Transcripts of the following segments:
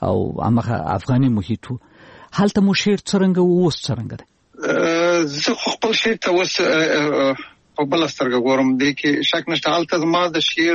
او هغه افغاني محیط هلته مو شعر څرنګه اوس څرنګه ده؟ زه خپل شعر ته اوس په بل سترګه ګورم، دې کې شک نشته. هلته زما د شعر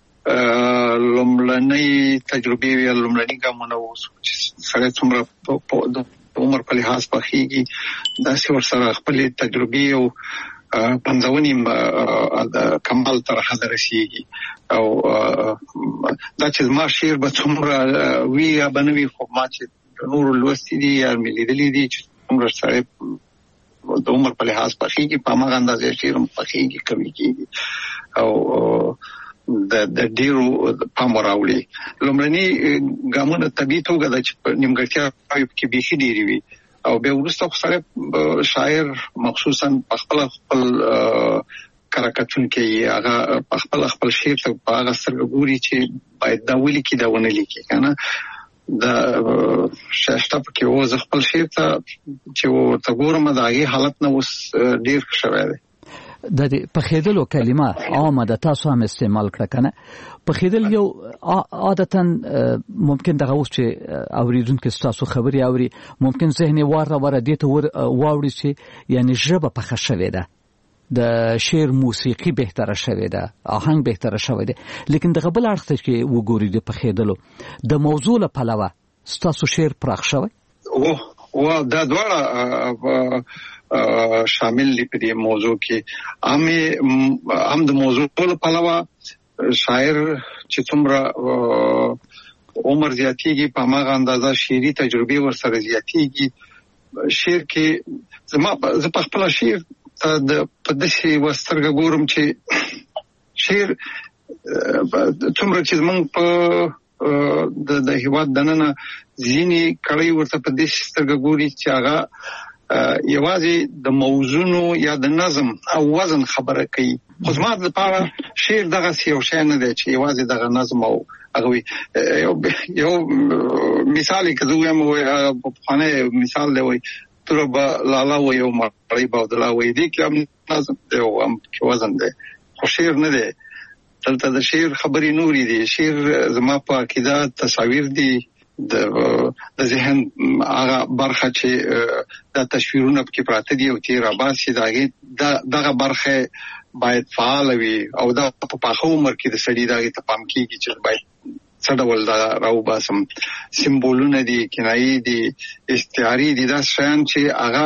لومړنۍ تجربې یا لومړني ګامونه اوس چې سره څومره د عمر په لحاظ پخېږي داسې ورسره خپل تجربې او پنځونی د کمال تر حد رسیږي او دا چې ما شعر به څومره وی یا بنوي خو ما چې نور لوستي دي یا ملي دي چې څومره سره د عمر په لحاظ پخېږي په هغه اندازې شعر هم پخېږي کمی کېږي او د ډیرو پام راوړي. لومړني ګامونه طبيعي توګه د نیمګړتیا کې بيخي ډیری وي او به ورسته خو سره شاعر مخصوصا خپل کاراکتون کې هغه خپل شعر ته هغه سرګوري چې باید دا ولي کې دا ونه لیکي کنه دا شاشته کې و ز خپل شعر ته چې ورته ګورم دا هغه حالت نه اوس ډیر شوی دی. د پخېدلو کلمه عامه د تاسو هم استعمال کړه کنه. پخېدل یو عادتاً ممکن دغه اوس چې اوریدونکو تاسو خبري اوري ممکن ذهن واره دې ته واوړي چې یعنی ژبه پخه شوې ده، د شعر موسیقي بهتره شوې ده، آهنګ بهتره شوې ده، لیکن دغه بل اړخ ته کې وګوري د پخېدلو د موضوع له پلوه تاسو شعر پراخ شوی او دا دواړه شامل دي په دې موضوع کې. هم د موضوع په پلوه شاعر چې څومره عمر زیاتېږي په هغه اندازه شعري تجربه ورسره زیاتېږي. شعر کې زه په خپل شعر د پدشي وسترګ ګورم چې شعر څومره چې موږ په د هیواد دننه ځینی کړي ورته پدشي سترګ ګوري چې هغه یوازې د موضوع یا د نظم او وزن خبره کوي. خو زما لپاره شعر دغه یو شی نه دی چې یوازې دغه نظم او هغه یو مثال کې زه یم په خانه مثال دی وای ترب لالا و یو مړی باودلا وای دی کې هم نظم دی او هم کې وزن دی، خو شعر نه دی. دلته د شعر خبرې نوري دي. شعر زما په عقیده تصاویر دي د ذهن هغه برخه چې د تصویرونو کې پراته دي او تیر اباسي دغه برخه باید فعال وي او دا په پاخه عمر کې د سړي دغه ته پام کیږي چې باید څه ډول دا راو باسم سمبولونه دي، کنایي دي، استعاري دي، دا شیان چې هغه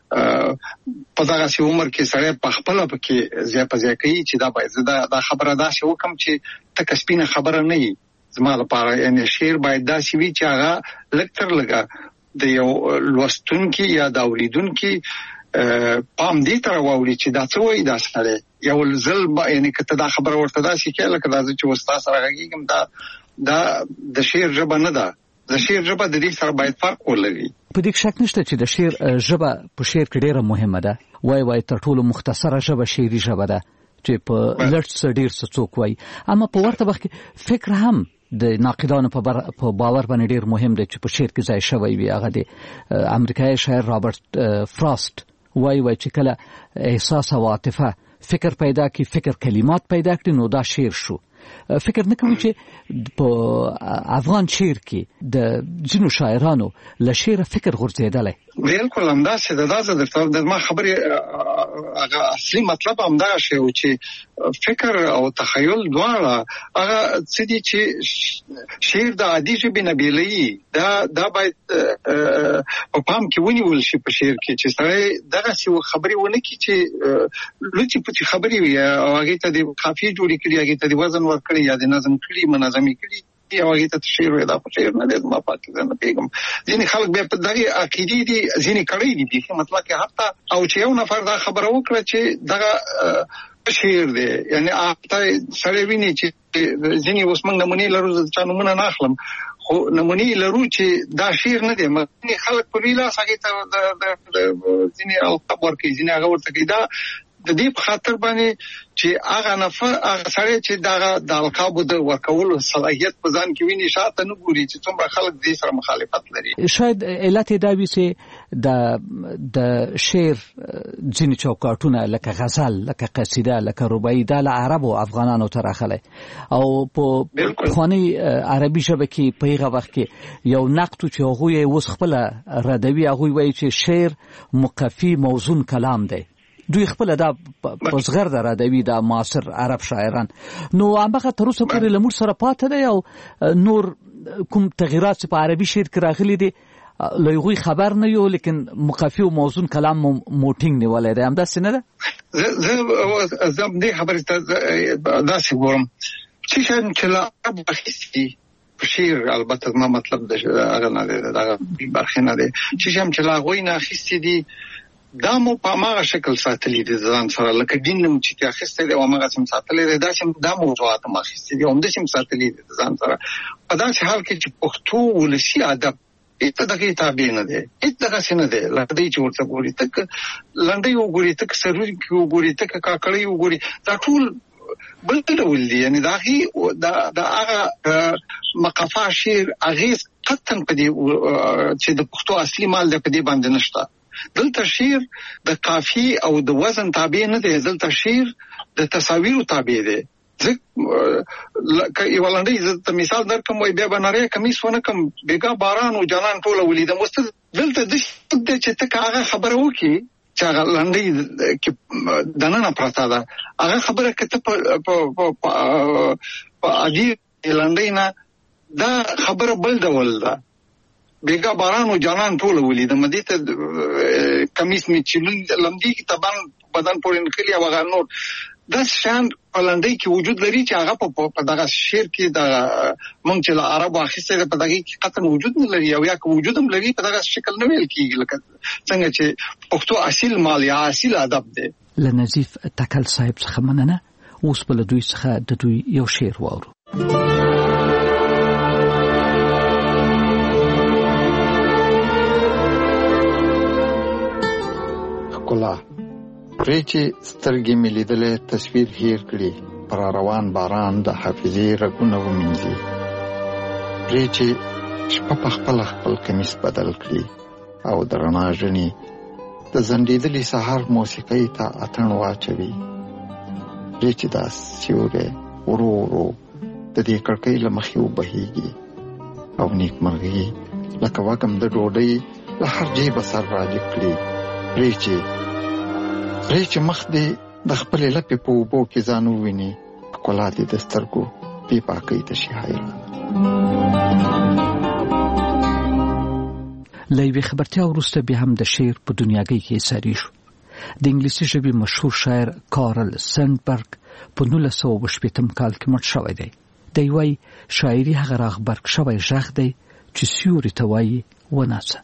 په دغه عمر کې سره په خپل کې ځای کوي چې دا باید دا خبره دا شی وکم چې تک سپینه خبره نه وي. زما لپاره یعنی شعر باید داسې وي چې هغه لکتر لګا د یو لوستونکي یا د اوریدونکي پام دې تر واوړي چې دا څه وایي دا سره یو ځل یعنی کته دا خبره ورته داسې کې لکه دا چې وستا سره غږیږم دا د شعر ژبه نه ده. د شعر ژبه د دې سره باید فرق ولري. په دې شک نشته چې د شعر ژبه په شعر کې ډیره مهمه ده. وای تر ټولو مختصره ژبه شعري ژبه ده چې په لړ څه ډیر څه څوک وای. اما په ورته وخت کې فکر هم د ناقدانو په باور باندې ډیر مهم دی چې په شعر کې ځای شوی وي. هغه د امریکایي شاعر رابرټ فراست وای چې کله احساس او عاطفه فکر پیدا کی، فکر کلمات پیدا کړي، نو دا شعر شو. فکر نه کوم چې په افغان شعر کې د جنو شاعرانو له شعر فکر غورځیدل. بالکل همداسې د ما خبرې هغه اصلي مطلب همدا شی و چې فکر او تخیل دواړه هغه څه دي چې شعر د عادي ژبې نه بیلوي. دا باید په پام کې ونیول شي په شعر کې چې سره دغه څه خبرې ونه کی چې لوڅي پټي خبرې وي او هغه ته د قافیه جوړې کړي، هغه ته د وزن ورکړي یا د نظم کړي، منظمي کړي یا هغه ته شعر وي. دا په شعر نه دی ما پاتې نه پیغام. ځینې خلک به په دغه عقیده دي ځینې کړي دي په مطلب کې حتی او چې یو نفر دا خبره وکړه چې دغه شعر دی یعنی اته سره ویني چې ځینې اوس موږ نمونه لرو چې نمونه نه اخلم خو نمونه لرو چې دا شعر نه دی. مګني خلک په ویلا ساګه ته د ځینې او خبر کې ځینې هغه ورته کې دا د دې په خاطر باندې چې هغه نفر هغه سړی چې د القابو د ورکولو صلاحیت په ځان کې ویني شاته نه ګوري چې څومره خلک دې سره مخالفت لري. شاید علت دا وي چې د شعر ځینې چوکاټونه لکه غزل، لکه قصیده، لکه رباعي دا له عربو افغانانو ته راغلی او په پخواني عربي ژبه کې په هغه وخت کې یو نقد چې هغوی اوس خپله ردوي، هغوی وایي چې شعر مقفي موزون کلام دی. دوی خپل دا په صغر د ردوي د معاصر عرب شاعران نو هغه تر اوسه پورې له موږ سره پاتې دی او نور کوم تغیرات چې په عربي شعر کې راغلي دي له هغوی خبر نه یو، لیکن مقفي او موزون کلام موټینګ نیولی دی. همداسې نه ده؟ زه دې خبرې ته داسې ګورم چې شاید چې له عرب اخیستي شعر، البته ما مطلب د هغه نه دی، دغه برخې نه دی، چې چې له هغوی نه اخیستي دي دا مو په هغه شکل ساتلی دي ځان سره، لکه دین مو چې اخیستی دی او هغه سم ساتلی دی، دا موضوعات مو اخیستي دي او همداسې هم ساتلی دي ځان سره. په داسې حال کې چې پښتو ولسي ادب هېڅ دغې تابع نه دی، هېڅ دغسې نه دی. لنډۍ چې ورته ګوري، تک لنډۍ وګوري، تک سروکي وګوري، تک کاکړۍ وګوري، دا ټول بل ډول دي. یعنې د هغه مقفا شعر اغېز قطعا په دې چې د پښتو اصلي مال دی په دې باندې نشته. دلته شعر د قافي او د وزن تابع نه دی، دلته شعر د تصاویرو تابع دی. ځکه یو لنډۍ ته مثال درکم، وایي بیا به نری کمیس ونه کم بېګا باران و جانان ټوله ولیدم. اوس دلته داسې دی چې ته که هغه خبره وکړي چې هغه لنډۍ کې دننه پرته ده، هغه خبره که ته په عادي لنډۍ نه دا خبره بل ډول ده. بیگا باران و جانان ټوله ولیدم، دې ته کمیس می چې لمدي کې تبان بدن پورې نکلي او هغه نور د شان په لنډۍ کې وجود لري چې هغه په دغه شعر کې د مونږ چې له عربو اخیستی دی په دغه کې قطعا وجود نه لري، او یا که وجود هم لري په دغه شکل نه ویل کېږي لکه څنګه چې پښتو اصیل مال یا اصیل ادب دی. له نظیف تکل صاحب څخه مننه. اوس به له دوی څخه د دوی یو شعر واورو. ښکلا پرې چې سترګې مې لیدلې تصویر هیر کړي، پر روان باران د حافظې رګونه ومینځي. پرې چې شپه په خپل کمیس بدل کړي او د رڼا ژڼې د زنډېدلي سهار موسیقۍ ته اتڼ واچوي. پرې چې دا سیوری ورو ورو د دې کړکۍ له مخې وبهیږي او نیکمرغي لکه وږم د ډوډۍ له هر جیبه سر راجګ کړي. پرې چې مخ دې د خپلې لپې په اوبو کې ځان وویني، ښکلا دې د سترګو بې پاکۍ ته شي حیران. له یوې خبرتیا وروسته بیا هم د شعر په دنیاګۍ کې ساري شو. د انګلیسي ژبې مشهور شاعر کارل سندبرګ په 1980 کال کې مړ شوی دی. دی وایي شاعري هغه راغبرګ شوی غږ دی چې سیوري ته وایي وناڅه.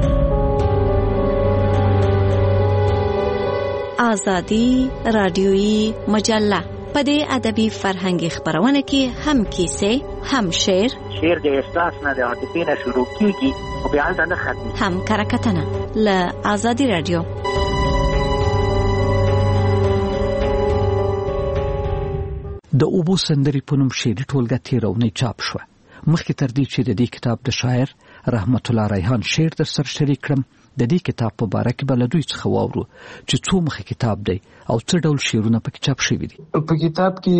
آزادی رادیویی مجله په دې ادبي فرهنګي خبرونه کې هم کیسې، هم شعر د احساس نه د عاطفې نه شروع کیږي او بیا هلته نه ختمي، هم کرکټنه له آزادی رادیو. د اوبو سندرې په نوم شعري ټولګه تېره اونۍ چاپ شوه. مخکې تر دې چې د دې کتاب د شاعر رحمت الله ریحان شعر در سره شریک کړم، د دې کتاب په باره کې به له دوی څخه واورو چې څو مخه کتاب دی او څه ډول شعرونه پکې چاپ شوي دي. په کتاب کې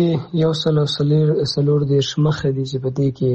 140 مخه دي چې په دې کې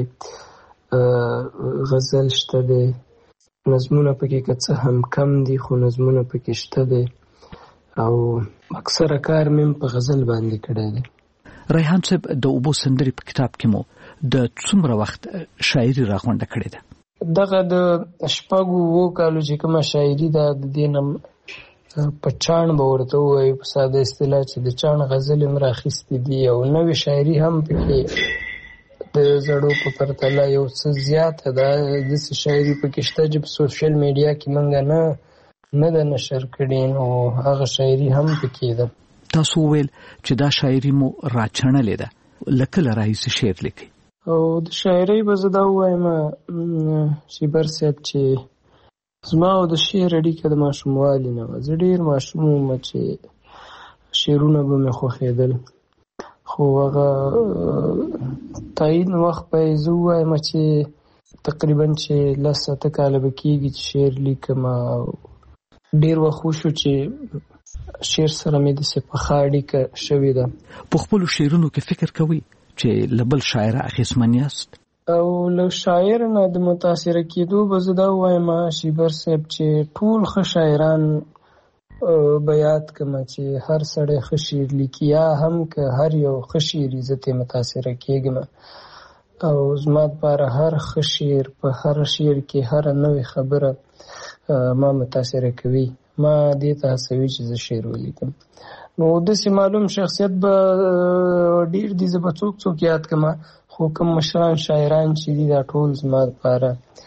غزل شته دی، نظمونه پکې که څه هم کم دي خو نظمونه پکې شته دی او اکثره کار مې په غزل باندې کړی دی. ریحان صاحب د اوبو سندرې په کتاب کې مو د څومره وخت شاعري راغونډه کړې ده؟ دغه د شپږو کالو چې کومه شاعري ده د دې نه په چاڼ به ورته ووایو په ساده اصطلاح چې د چاڼ غزلې هم راخیستې دي او نوې شاعري هم پکې د زړو په پرتله یو څه زیاته ده. داسې شاعري پکې شته چې په سوشل میډیا کې موږ نه ده نشر کړې، نو هغه شاعري هم پکې ده. تاسو وویل چې دا شاعري مو راچڼلې ده، له کله راهیسې شعر لیکئ؟ او د شاعرۍ به زه دا ووایم شیبر صاحب چې زما او د شعر اړیکه د ماشوموالي نه وه. زه ډېر ماشوم وم چې شعرونه به مې خوښېدل. خو هغه تعین وخت به یې زه ووایم چې تقریبا چې 10 کاله به کېږي چې شعر لیکم. ډېر وخت وشو چې شعر سره مې داسې پخه اړیکه شوې ده. په خپلو شعرونو کې فکر کوئ چې له بل شاعره اخیستمن یاست؟ او له شاعر نه د متاثره کېدو به زه دا ووایم شیبر صاحب چې ټول ښه شاعران به یاد کړم چې هر سړی ښه شعر لیکي، یا هم که هر یو ښه شعري زه ترې متاثره کېږم. او زما دپاره هر ښه شعر په هر شعر کې هره نوې خبره ما متاثره کوي. ما دې ته هڅوي چې زه شعر ولیکم. نو داسې معلوم شخصیت به ډېر دي، زه به څوک یاد کړم، خو کوم مشران شاعران چې دي دا ټول زما دپاره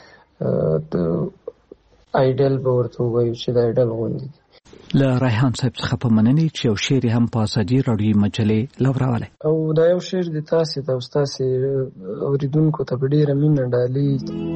آیډل به ورته ووایو چې د آیډل غوندې دي. له ریحان صاحب څخه په مننې چې یو شعر هم په ازادي راډیوي مجلې لورولی. او دا یو شعر د تاسې ته او ستاسې اورېدونکو ته په ډېره مینه ډالۍ.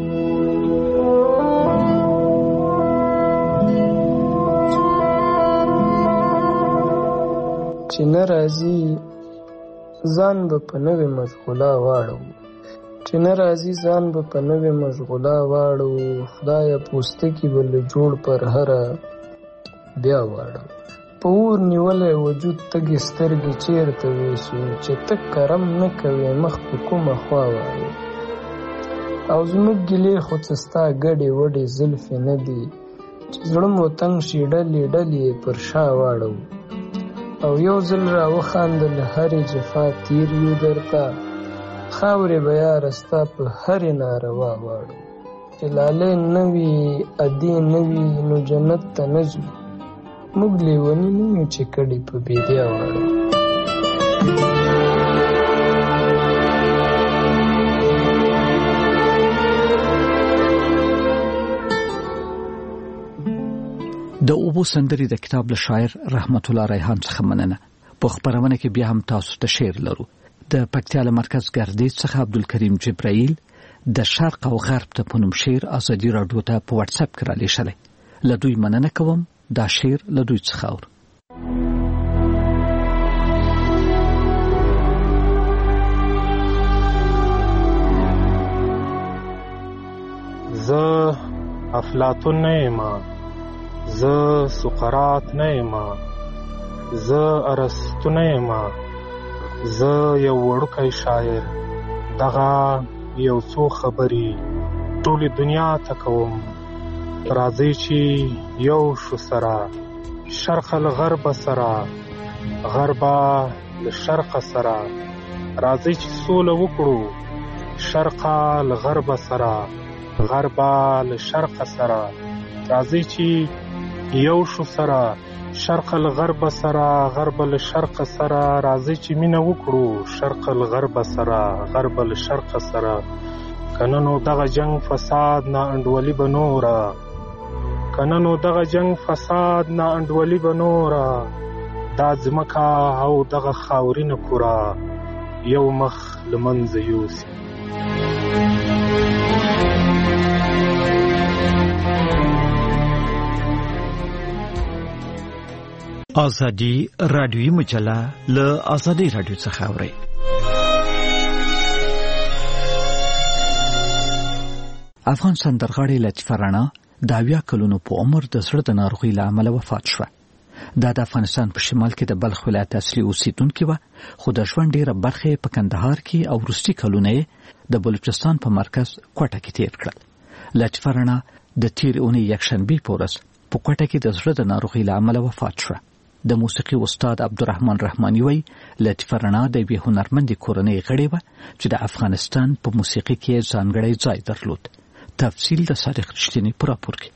چې نه راځي ځان به په نوې مشغوله واړو، چې نه راځي ځان به په نوې مشغوله واړو، خدایه پوستکي به له جوړ پر هره بیا واړو. په اور نیولی وجود تږې سترګې چېرته ویسو، چې ته کرم نه کوې مخ په کومه خوا واړو. او زموږ ګیلې خو څه ستا ګډې وډې زلفې نه دي، چې زړه مو تنګ شي ډلې ډلې پر شا واړو. او یو ځل را وخاندل هرې جفا تیر یو درته، خاورې به یاره ستا په هرې ناروا واړو. چې لالی نه وي ادې نه وي نو جنت ته نه ځو، موږ لیوني نه یو چې کډې په بیدیا واړو. د اوبو سندرې د کتاب له شاعر رحمت الله ریحان څخه مننه. په خپرونه کې بیا هم تاسو ته شعر لرو. د پکتیا له مرکز ګردیز څخه عبدالکریم جبرائیل د شرق او غرب ته په نوم شعر ازادي راډیو ته په واتس اپ کې را لیږلی. له دوی مننه کوم. دا شعر له دوی څخه اورو. زه افلاطون نه یم، زه سقراط نه یم، زه ارسطو نه یم، زه یو وړوکی شاعر. دغه یو څو خبرې ټولې دنیا ته کوم. راځئ چې یو شو سره، شرق له غرب سره، غربه له شرق سره. راځئ چې سوله وکړو، شرق له غرب سره، غربه له شرق سره. راځئ چې یو شو سره، شرق له غرب سره، غرب له شرق سره. راځئ چې مینه وکړو، شرق له غرب سره، غرب له شرق سره. کنه نو دغه جنگ فساد نا انډولي به نوره، کنه نو دغه جنگ فساد نا انډولي به نوره. دا ځمکه او دغه خاورینه کوره یو مخ له منځه یوسي. ازادي راډیوي مجله له ازادي راډیو څخه اورئ. افغان سندرغاړې لطیفه رڼا د 80 کلونو په عمر د زړه د ناروغۍ له امله وفات شوه. دا د افغانستان په شمال کې د بلخ ولایت اصلي اوسیدونکې وه، خو د ژوند ډېره برخه یې په کندهار کې او وروستي کلونه یې د بلوچستان په مرکز کوټه کې تیر کړل. لطیفه رڼا د تېرې اونۍ یکشنبې په ورځ په کوټه کې د زړه د ناروغۍ له امله وفات شوه. د موسیقي استاد عبدالرحمن رحماني وایي لطیفه رڼا د یوې هنرمندې کورنۍ غړې وه چې د افغانستان په موسیقي کې ځانګړی ځای درلود. تفصیل د صادق رښتینی په راپور کې.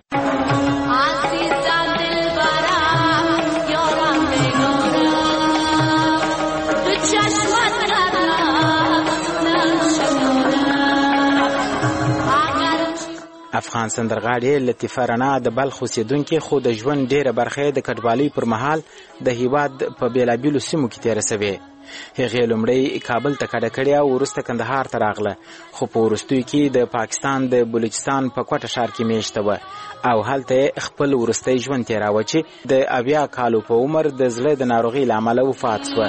افغان سندرغاړې لطیفه رڼا د بلخ اوسېدونکې، خو د ژوند ډېره برخه د کډوالۍ پر مهال د هیواد په بېلابېلو سیمو کې تېره سوې. هغې لومړی کابل ته کډه کړې او وروسته کندهار ته راغله، خو په وروستیو کې د پاکستان د بلوچستان په کوټه ښار کې میشته وه او هلته خپل وروستی ژوند تېراوه چې د 80 کالو په عمر د زړه د ناروغۍ له امله وفات شوه.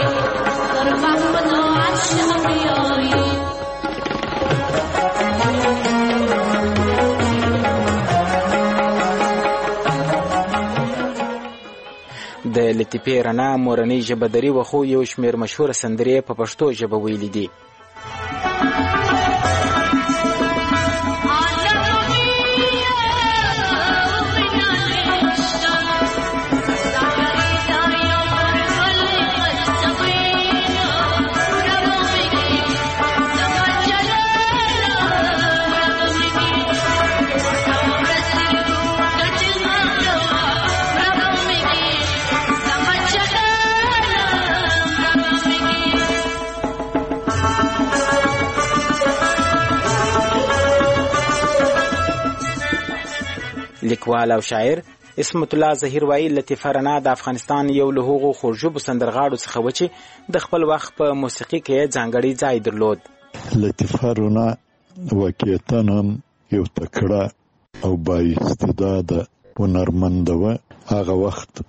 د لطیفې رڼا مورنۍ ژبه دري و، خو یو شمېر مشهوره سندرې په پښتو ژبه ویلي دي. لیکوال او شاعر اسمت الله ظهیر وایي لطیفه رڼا د افغانستان یو له هغو خوږژبو سندرغاړو څخه و چې د خپل وخت په موسیقي کې ځانګړی ځای درلود. لطیفه رڼا واقعیتاً هم یو تکړه او بااستعداده هنرمنده وه. هغه وخت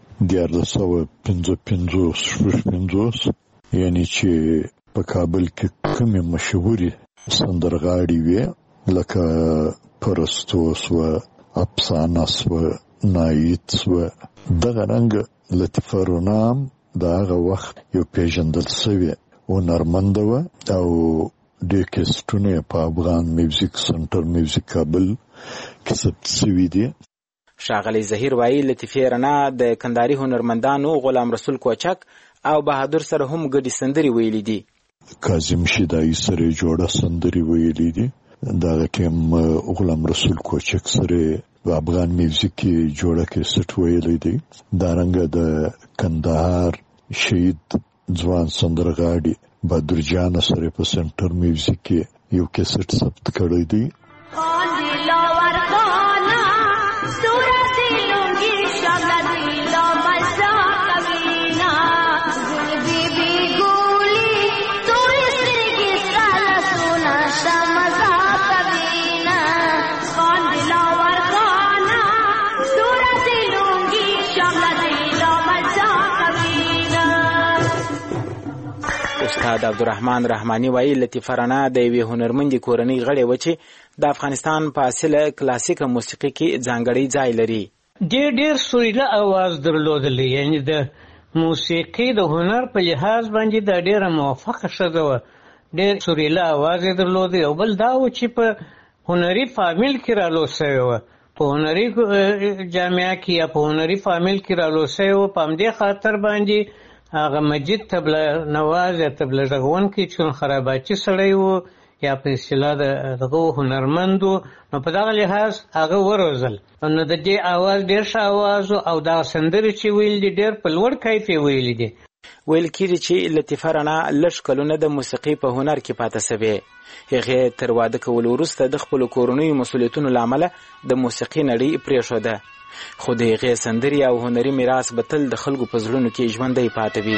1955 یعنی چې په کابل کې کومې مشهورې سندرغاړي وې لکه پرستو سوه، افسانه سوه، نایید سوه. دغه رنګ لطیفه رڼا هم د هغه وخت یو پیژندل سوې هنرمنده وه او ډېر کیسټونه په افغان میوزیک سنټر میوزیک کابل کې ثبت سوي دي. ښاغلی ظهیر وایي لطیفې رڼا د کندهاري هنرمندانو غلام رسول کوچک او بهادر سره هم ګډې سندرې ویلي دي. کاظم شیدایي سره جوړه سندرې ویلي دي. دغه ټیم غلام رسول کوچک سره په افغان میوزیک کې جوړه کیسټ ویلی دی. دارنګه د کندهار شهید ځوان سندرغاړي بهادر جان سره په سنټر میوزیک کې یو کیسټ ثبت کړی دی. استاد عبدالرحمن رحماني وایي لطیفه رڼا د یوې هنرمندې کورنۍ غړې وه چې د افغانستان په اصله کلاسیکه موسیقي کې ځانګړی ځای لري. ډېر سوریله اواز درلودلی، یعنی د موسیقي د هنر په لحاظ باندې دا ډېره موفقه ښځه وه. ډېر سوریله اواز یې درلودی. او بل دا و چې په هنري فامیل کې رالو سوې وه، په هنري جامعه کې یا په هنري فامیل کې رالو سوې وه. په همدې خاطر باندې هغه مجید تبله نواز یا تبله غږونکی چون خراباچي سړی و یا په اصطلاح دغه هنرمند و، نو په دغه لحاظ هغه وروزل. نو د دې اواز ډېر ښه اواز و او دا سندرې چې ویل دي ډېر په لوړ کیف یې ویلي دي. ویل کېږي چې لطیفه رڼا لږ کلونه د موسیقۍ په هنر کې پاته سوې. هغې تر واده کولو وروسته د خپلو کورنیو مسؤلیتونو له امله د موسیقۍ نړۍ پرېښوده، خو د هغې سندرې او هنري میراث به تل د خلکو په زړونو کې ژوندی پاته وي.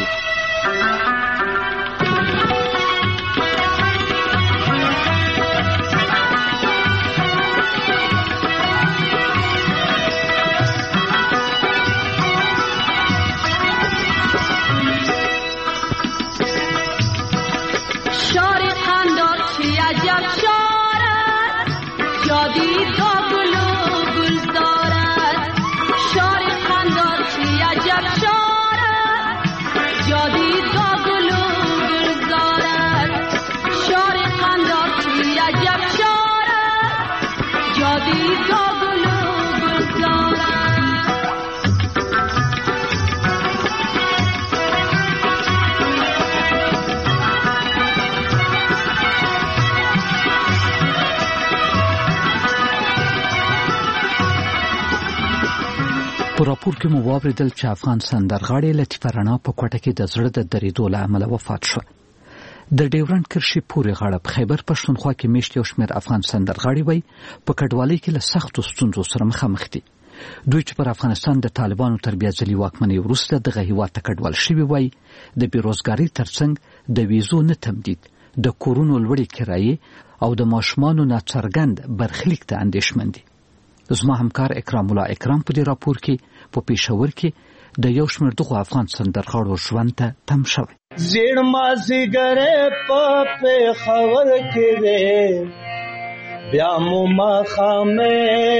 په راپور کې مو واوریدل چې افغان سندرغاړې لطیفه رڼا په کوټه کې د زړه د درېدو له امله وفات شوه. د ډیورنډ کرښې پورې غاړه په خیبر پښتونخوا کې میشت یو شمېر افغان سندرغاړي وایي په کډوالۍ کې له سختو ستونزو سره مخامخ دي. دوی چې پر افغانستان د طالبانو تر بیا ځلي واکمنۍ وروسته دغه هیواد ته کډوال شوي وای د بیروزګارۍ ترڅنګ د ویزو نه تمدید د کورونو لوړې کرایې او د ماشومانو ناڅرګند برخلیک ته اندېښمن دي. زما همکار اکرام الله اکرام په دې راپور کې په پېښور کې د یو شمېر دغو افغان سندرغاړو ژوند ته تم شوی. زیړ مازیګری په پېښور کې دی بیا مو ماښامې.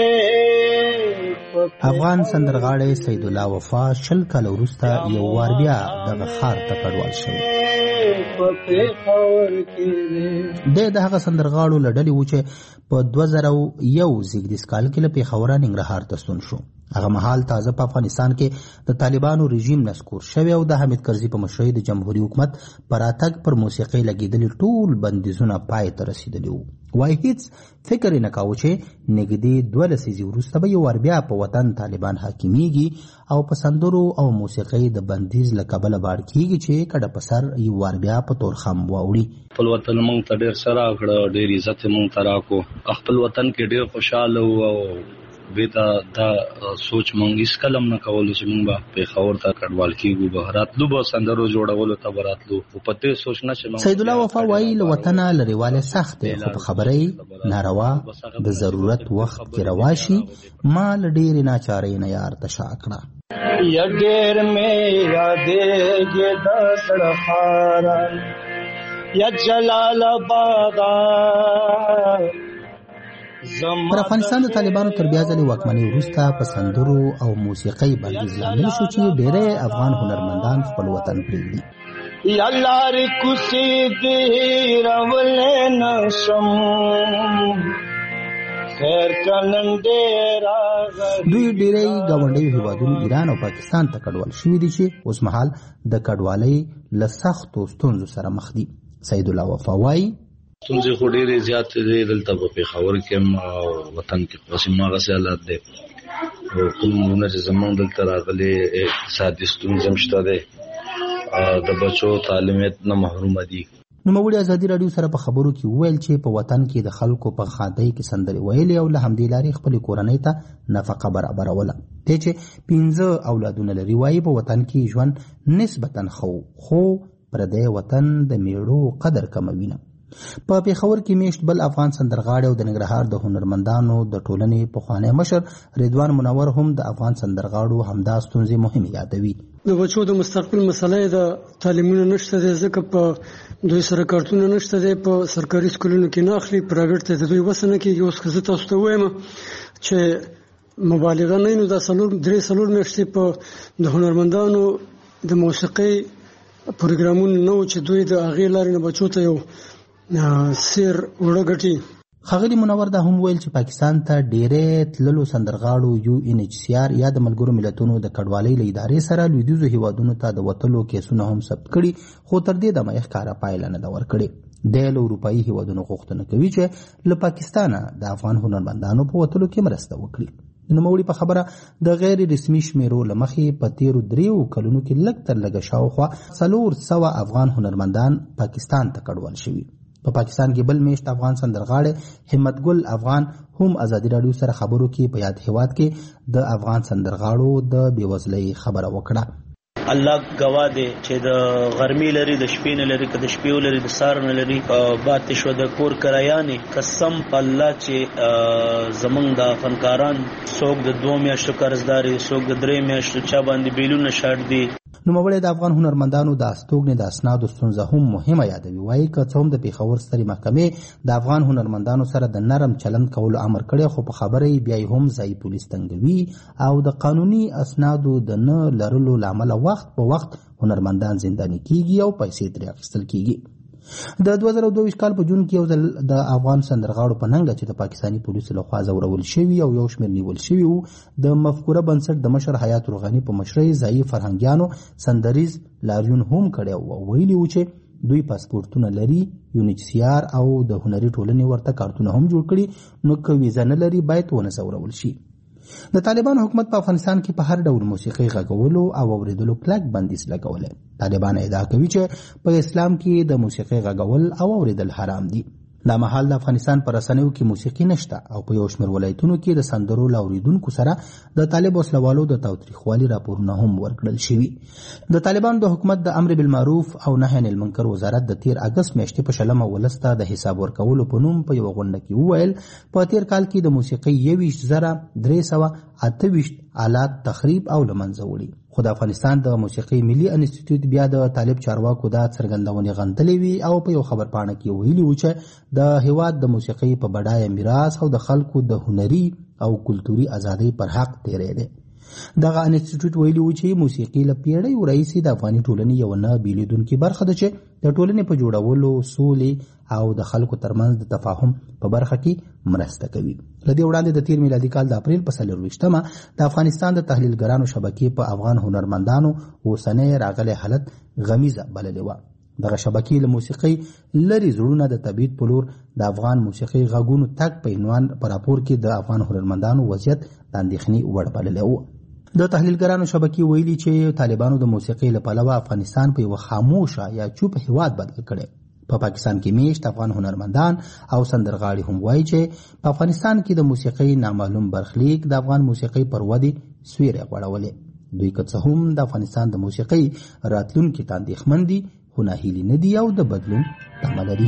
افغان سندرغاړی سید الله وفا 20 کاله وروسته یو وار بیا دغه ښار ته کډوال شوی. د هغه سندرغاړو له ډلې و چې په 2001 زیږدیز کال کې له پېښوره ننګرهار ته ستون شو. هغه مهال تازه په افغانستان کې د طالبانو رژیم نسکور شوی او د حامد کرزي په مشرۍ د جمهوریت حکومت پر راتګ پر موسیقۍ لګېدلي ټول بندیزونه پای ته رسېدلي وو. وایي هیڅ فکر یې نه کاوه چې نږدې 2 لسیزې وروسته به یو وار بیا په وطن طالبان حاکمیږي او په سندرو او موسیقۍ د بندیز له کبله باړ کېږي چې کډه په سر یو وار بیا په تورخم واوړي. خپل وطن موږ ته ډېر څه راکړه، ډېر عزت یې موږ ته راکړو. خپل وطن کې ډېر خوشحاله وو او بیتا دا سوچ مونږ هیڅ کلم نه کولو چې مونږ به پېښور ته کډوال کېږو، به راتلو به سندرو جوړولو ته به راتلو. په دې سوچ نه چې سید الله وفا وایي له وطنه لرېوالی سخت دی، خو په خبره ناروا د ضرورت وخت کې روا شي. ما له ډېرې ناچارۍ نه یار ته شا کړه. یا ډېر مې یادېږي د زړه ښار یا جلال آباد. پر افغانستان د طالبانو تر بیا ځلې واکمنۍ وروسته په سندرو او موسیقۍ بندیز لامل شو چې ډېری افغان هنرمندان خپل وطن پرېږدي. یا لارې کوڅې دې راولې نشم خیر که نن ډېر راغلی. دوی ډېری ګاونډیو هېوادونو ایران او پاکستان ته کډوال شوي دي چې اوس مهال د کډوالۍ له سختو ستونزو سره مخ دي. سید الله وفا وایي ستونزې خو ډېرې زیاتې دي دلته په پېښور کې او وطن کې خو هماغسې حالات دی. کومونه چې زموږ دلته راغلي اقتصادي ستونزې هم شته دی، د بچو تعلیمیت نه محرومه دي. نوموړي ازادي راډیو سره په خبرو کې وویل چې په وطن کې د خلکو په ښادۍ کې سندرې ویلې او له همدې لارې خپلې کورنۍ ته نفقه برابروله. دی چې 5 اولادونه لري وایي په وطن کې ژوند نسبتاً ښه خو پردی وطن د میړو قدر کموي نه. په پېښور کې میشت بل افغان سندرغاړی او د ننګرهار د هنرمندانو د ټولنې پخوانی مشر رضوان منور هم د افغان سندرغاړو همدا ستونزې مهمې یادوي. د بچو د مستقبل مسله د تعلیمونو نشته دی، ځکه په دوی سره کارتونه نشته دی، په سرکاري سکولونو کې نه اخلي، پرایویټ ته د دوی وسه نه کېږي. اوس که زه تاسو ته ووایم چې مبالغه نه نو دا 3 میاشتې په د هنرمندانو د موسیقۍ پروګرامونه نه و چې دوی د هغې لارې نه بچو ته یو سیر وړه ګټي. ښاغلي منور دا هم ویل چې پاکستان ته ډېری تللو سندرغاړو UNHCR یا د ملګرو ملتونو د کډوالۍ له ادارې سره لویدیځو هیوادونو ته د وتلو کیسونه هم ثبت کړي، خو تر دې دمه یې ښکاره پایله نه ده ورکړې. دی له اروپایي هیوادونو غوښتنه کوي چې له پاکستانه د افغان هنرمندانو په وتلو کې مرسته وکړي. نوموړي په خبره د غیر رسمي شمیرو له مخې په تیرو 3 کلونو کې لږ تر لږه شاوخوا 400 افغان هنرمندان پاکستان ته کډوال شوي. په پاکستان کې بل میشت افغان سندرغاړی همت ګل افغان هم ازادي راډیو سره خبرو کې په یاد هیواد کې د افغان سندرغاړو د بېوزلۍ خبره وکړه. الله گواه دی چې د غرمې لري، د شپې نه لري، که د شپې ولري د سهار نه لري. باتې شوه د کور کرایانې، قسم په الله چې زمونږ د فنکاران څوک د 2 میاشتو قرضدار دي، څوک د 3 میاشتو چا باندې بیلونه شاړ دي. نوموړی د افغان هنرمندانو د استوګنې د اسنادو ستونزه هم مهمه یادوي. وایي که څه هم د پېښور سترې محکمې د افغان هنرمندانو سره د نرم چلند کولو امر کړی، خو په خبره یې بیا هم ځایي پولیس تنګوي او د قانوني اسنادو د نه لرلو له امله وخت په وخت هنرمندان زنداني کیږي او پیسې ترې اخیستل کیږي. د 2022 کال په جون کې یو ځل د افغان سندرغاړو په ننګه چې د پاکستاني پولیسو لخوا ځورول شوي او یو شمېر نیول شوي وو، د مفکوره بنسټ د مشر حیات روغاني په مشرۍ ځایي فرهنګیانو سندریز لاریون هم کړی او ویلي وو چې دوی پاسپورتونه لري، UNHCR او د هنري ټولنې ورته کارتونه هم جوړ کړي، نو که ویزه نه لري باید ونه ځورول شي. د طالبان حکومت په افغانستان کې په هر ډول موسیقۍ غږولو او اوریدلو کلک بندیز لګولی. طالبان ادعا کوي چې په اسلام کې د موسیقۍ غږول او اوریدل حرام دي. دا مهال د افغانستان پر رسنیو کې موسیقي نشته او په یو شمېر ولایتونو کې د سندرو له اوریدونکو سره د طالب وسلوالو د تاوتریخوالي راپورونه هم ورکړل شوي. د طالبانو د حکومت د امر بالمعروف او نهي عن المنکر وزارت د 13 اگست میاشتې په 20 ولس ته د حساب ورکولو په نوم په یو غونډه کې وویل په تیر کال کې د موسیقي 21,328 آلات تخریب او له منځه وړي. خو د افغانستان د موسیقي ملي انسټیټیوټ بیا د طالب چارواکو دا څرګندونې غندلې وي او په یو خبرپاڼه کې ویلي و چې د هیواد د موسیقي په بډایه میراث او د خلکو د هنري او کلتوري ازادۍ پر حق تیری دی. دغه انسټیټیوټ ویلي و چې موسیقي له پیړیو راهیسې د افغاني ټولنې یو نه بیلیدونکې برخه ده چې د ټولنې په جوړولو، سولې او د خلکو ترمنځ د تفاهم په برخه کې مرسته کوي. له دې وړاندې د 13 میلادي کال د اپریل په 24مه د افغانستان د تحلیلګرانو شبکې په افغان هنرمندانو اوسنی راغلی حالت غمیزه بللې وه. دغه شبکې له موسیقۍ لرې زړونه د تبعید په لور د افغان موسیقۍ غږونو تګ په عنوان په راپور کې د افغان هنرمندانو وضعیت د اندېښنې وړ بللی و. د تحلیلګرانو شبکې ویلي چې طالبانو د موسیقۍ له پلوه افغانستان په یوه خاموشه یا چوپ هیواد بدل کړی. په پاکستان کې میشت افغان هنرمندان او سندرغاړي هم وایي چې په افغانستان کې د موسیقۍ نامعلوم برخلیک د افغان موسیقۍ پر ودې سیوری غوړولی. دوی که څه هم د افغانستان د موسیقۍ راتلونکي ته اندېښمن دي خو ناهیلي نه دي او د بدلون تمه لري.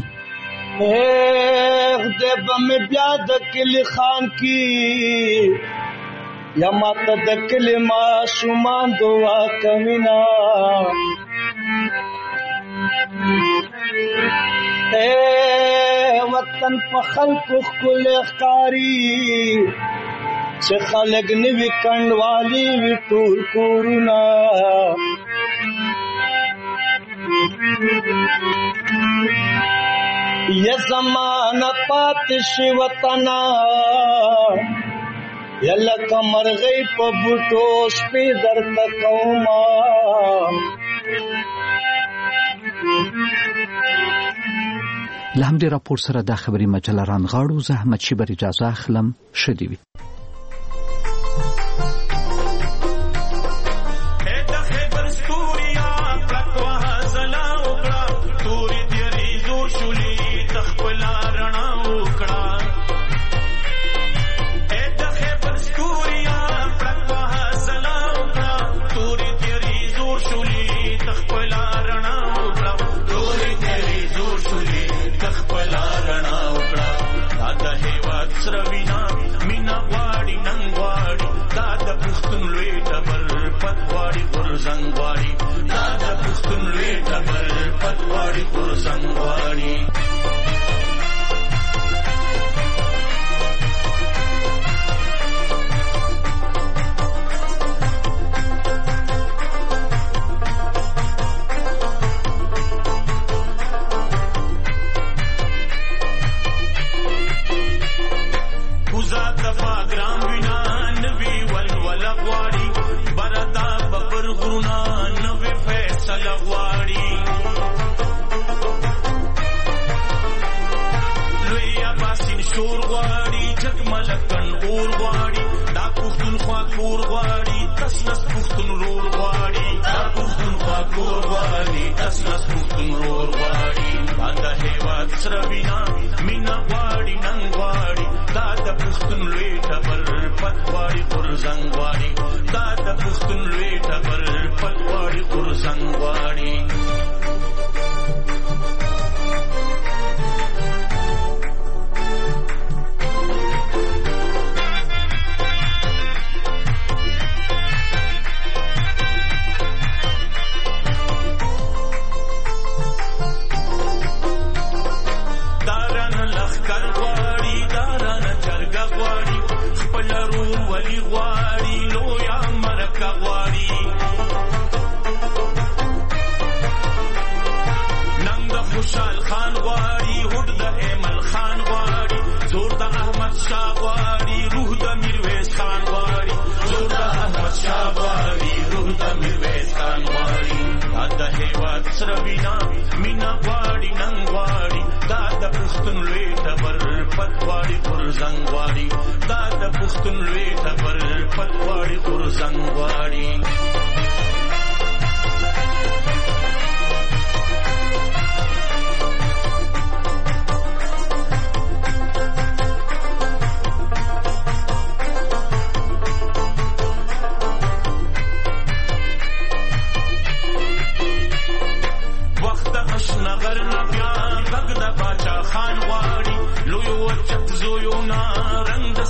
بیا د کلي خان کی یا ماته د کلي ماشومان دعا کوینا وطن په خلکو ښکلی ښکاري چې خلک نوي کنډوالي وي ټول کورونه یا زمانه پاتې شي وطنه یا لکه مرغۍ په بوټو شپې درته کومه له همدې راپور سره دا خبري مجله رانغاړو. زه احمد شیبر اجازه اخلم. ښه دې وي.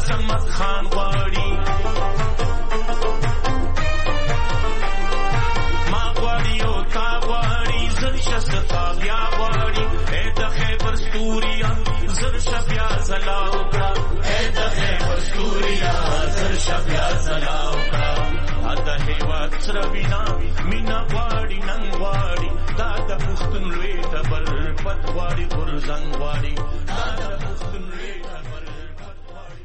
سمت خان غواړي ما غواړي او تا غواړي زر شستا بیا غواړي اے د خیبر ستوریا زر شبیا زلا وکړه اے د خیبر ستوریا زر شبیا زلا وکړه اته هیواد سره وینا مینا غواړي نن غواړي دا د پښتون لوی تبر پت غواړي ګل زنګ غواړي